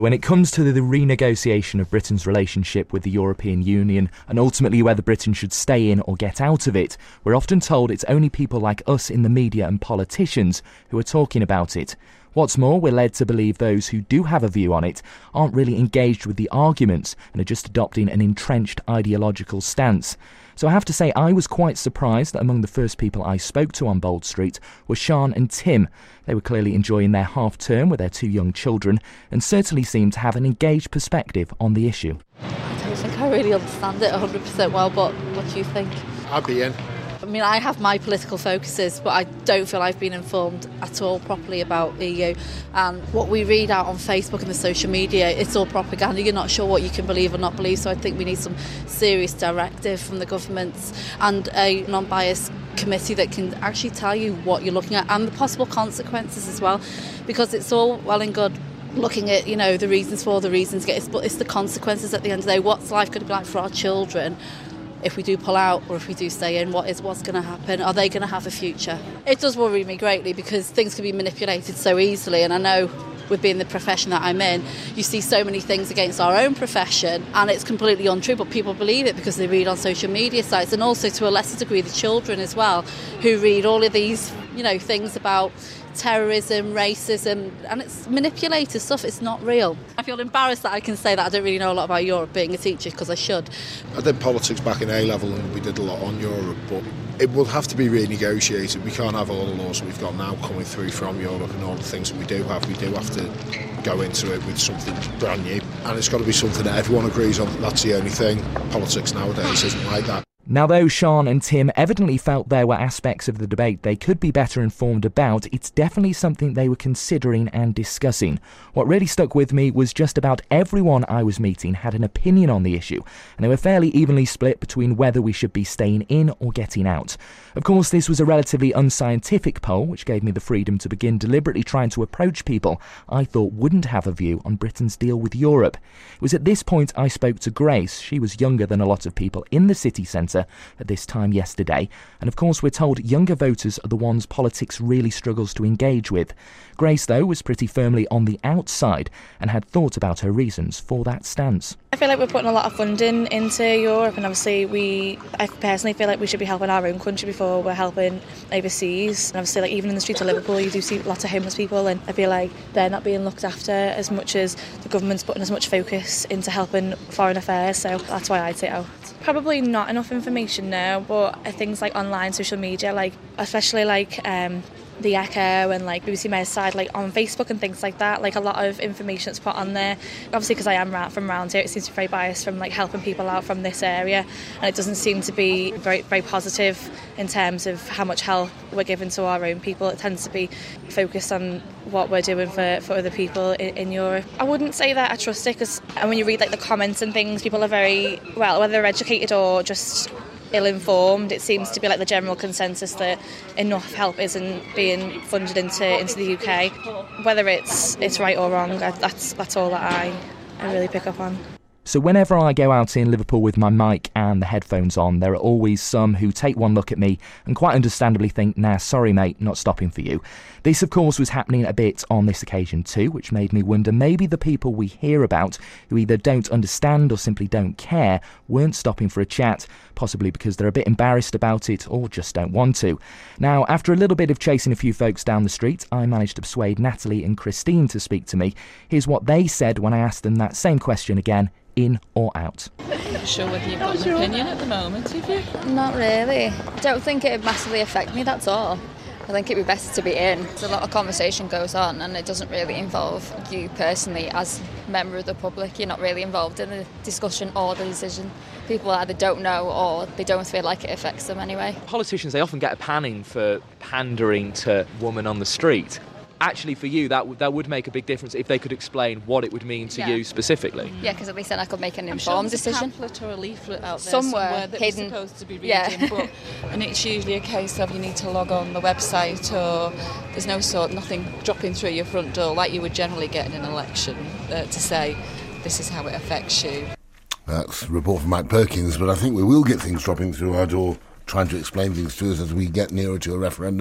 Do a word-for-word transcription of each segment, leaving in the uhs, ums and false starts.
When it comes to the renegotiation of Britain's relationship with the European Union and ultimately whether Britain should stay in or get out of it, we're often told it's only people like us in the media and politicians who are talking about it. What's more, we're led to believe those who do have a view on it aren't really engaged with the arguments and are just adopting an entrenched ideological stance. So I have to say I was quite surprised that among the first people I spoke to on Bold Street were Sian and Tim. They were clearly enjoying their half-term with their two young children and certainly seemed to have an engaged perspective on the issue. I don't think I really understand it one hundred percent well, but what do you think? I'd be in. I mean, I have my political focuses, but I don't feel I've been informed at all properly about E U. And what we read out on Facebook and the social media, it's all propaganda. You're not sure what you can believe or not believe, so I think we need some serious directive from the governments and a non-biased committee that can actually tell you what you're looking at and the possible consequences as well, because it's all well and good looking at, you know, the reasons for, the reasons against, but it's the consequences at the end of the day. What's life going to be like for our children if we do pull out or if we do stay in? What is what's going to happen? Are they going to have a future? It does worry me greatly because things can be manipulated so easily, and I know with being the profession that I'm in, you see so many things against our own profession and it's completely untrue, but people believe it because they read on social media sites, and also to a lesser degree the children as well, who read all of these, you know, things about terrorism, racism, and it's manipulated stuff. It's not real. I feel embarrassed that I can say that I don't really know a lot about Europe being a teacher, because I should. I did politics back in A-level and we did a lot on Europe, but it will have to be renegotiated. We can't have all the laws that we've got now coming through from Europe and all the things that we do have. We do have to go into it with something brand new, and it's got to be something that everyone agrees on. That's the only thing. Politics nowadays isn't like that. Now, though Sian and Tim evidently felt there were aspects of the debate they could be better informed about, it's definitely something they were considering and discussing. What really stuck with me was just about everyone I was meeting had an opinion on the issue, and they were fairly evenly split between whether we should be staying in or getting out. Of course, this was a relatively unscientific poll, which gave me the freedom to begin deliberately trying to approach people I thought wouldn't have a view on Britain's deal with Europe. It was at this point I spoke to Grace. She was younger than a lot of people in the city centre at this time yesterday, and of course we're told younger voters are the ones politics really struggles to engage with. Grace, though, was pretty firmly on the outside and had thought about her reasons for that stance. I feel like we're putting a lot of funding into Europe, and obviously we, I personally feel like we should be helping our own country before we're helping overseas. And obviously, like, even in the streets of Liverpool you do see lots of homeless people, and I feel like they're not being looked after as much as the government's putting as much focus into helping foreign affairs, so that's why I'd say out. Probably not enough information now, but things like online social media, like especially like um, the Echo and like B B C Merseyside, like on Facebook and things like that, like a lot of information that's put on there. Obviously, because I am ra- from around here, it seems to be very biased from like helping people out from this area, and it doesn't seem to be very very positive in terms of how much help we're giving to our own people. It tends to be focused on what we're doing for, for other people in, in Europe. I wouldn't say that I trust it, because when you read like the comments and things, people are very, well, whether they're educated or just ill-informed, it seems to be like the general consensus that enough help isn't being funded into into the U K. Whether it's it's right or wrong, that's that's all that I, I really pick up on. So whenever I go out in Liverpool with my mic and the headphones on, there are always some who take one look at me and quite understandably think, nah, sorry mate, not stopping for you. This, of course, was happening a bit on this occasion too, which made me wonder maybe the people we hear about who either don't understand or simply don't care weren't stopping for a chat, possibly because they're a bit embarrassed about it or just don't want to. Now, after a little bit of chasing a few folks down the street, I managed to persuade Natalie and Christine to speak to me. Here's what they said when I asked them that same question again: in or out? I'm not sure whether you've got an opinion at the moment, have you? Not really. I don't think it would massively affect me, that's all. I think it'd be better to be in. A lot of conversation goes on and it doesn't really involve you personally as a member of the public. You're not really involved in the discussion or the decision. People either don't know or they don't feel like it affects them anyway. Politicians, they often get a panning for pandering to women on the street. Actually, for you, that, w- that would make a big difference if they could explain what it would mean to yeah. you specifically. Yeah, because at least then I could make an I'm informed sure there's decision. a pamphlet or a leaflet out there somewhere, somewhere that hidden. we're supposed to be reading, yeah. but, and it's usually a case of you need to log on the website, or there's no sort, nothing dropping through your front door like you would generally get in an election uh, to say this is how it affects you. That's a report from Mike Perkins, but I think we will get things dropping through our door, trying to explain things to us as we get nearer to a referendum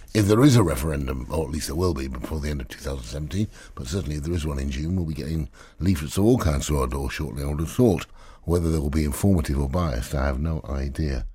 If there is a referendum, or at least there will be before the end of two thousand seventeen, but certainly if there is one in June, we'll be getting leaflets of all kinds to our door shortly, I would have thought. Whether they will be informative or biased, I have no idea.